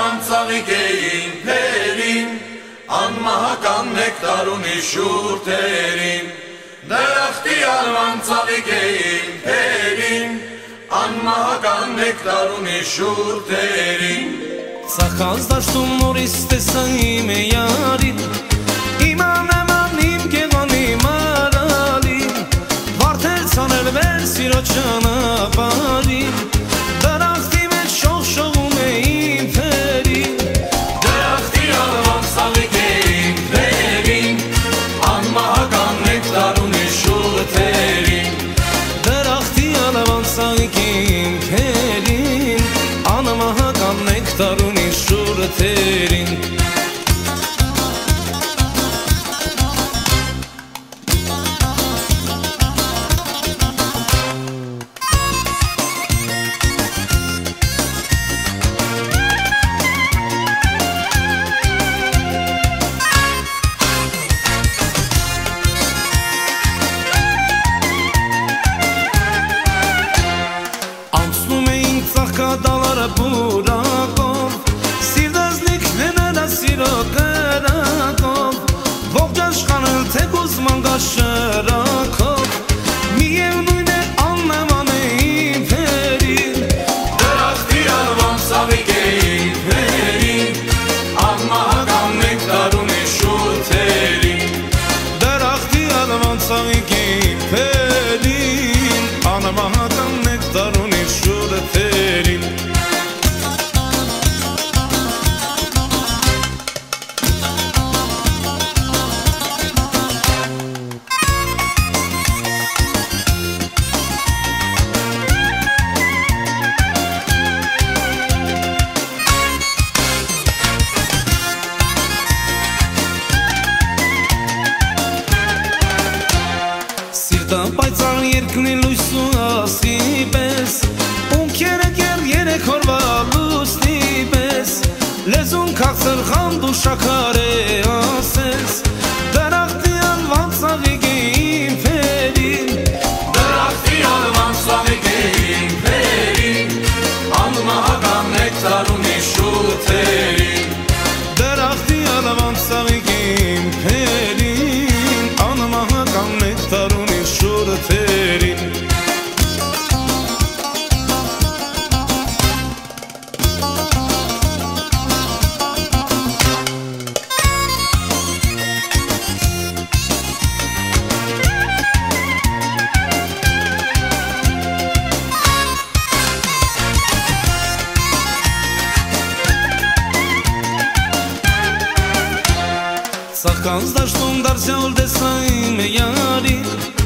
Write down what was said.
արման ծաղիկ էին փերին, անմահական նեկտար ունի շուրթերին։ Դրախտի արման ծաղիկ էին փերին, անմահական նեկտար ունի շուրթերին։ Ծաղկած դաշտում նորից տեսա իմ յարին, իմ անեման իմ գեղանի մարալին, վարդեր ցանել վեր սիրո ճանապարհին, դրախտի մեջ շողշողում էին փերին, դրախտի արման ծաղիկ էին փերին, անմահական նեկտար ունի շուրթերին։ դրախտի արման ծաղիկ էին փերին, անմահական նեկտար ունի շուրթերին։ Անցնում էին ծաղկադալարը բուրակով, սիրտազնիկները սիրո կրակով, ողջ աշխարհը թեկուզ մանգաշ շրակով, միևնույն է աննման էին փերին, Դրախտի արման ծաղիկ էին փերին, անմահական նեկտար ունի շուրթերին։ դրախտի արման ծաղիկ էին փերին, անմահական նեկտար ունի շուրթերին։ Սիրտը պայծառ երկնի լույսու ասի պես, ունքերը կեր երեք օրվա լուսնի պես, լեզուն քաղցր խանդ ու շաքար է ասես, դրախտի անվան ծաղիկ էին փերին, Դրախտի արման ծաղիկ էին փերին, անմահական նեկտար ունի շուրթերին։ դրախտի անվան ծաղիկ էին փերին, անմահական նեկտար ունի շուրթերին։ Ծաղկած դաշտում դարձյալ տեսա իմ յարին,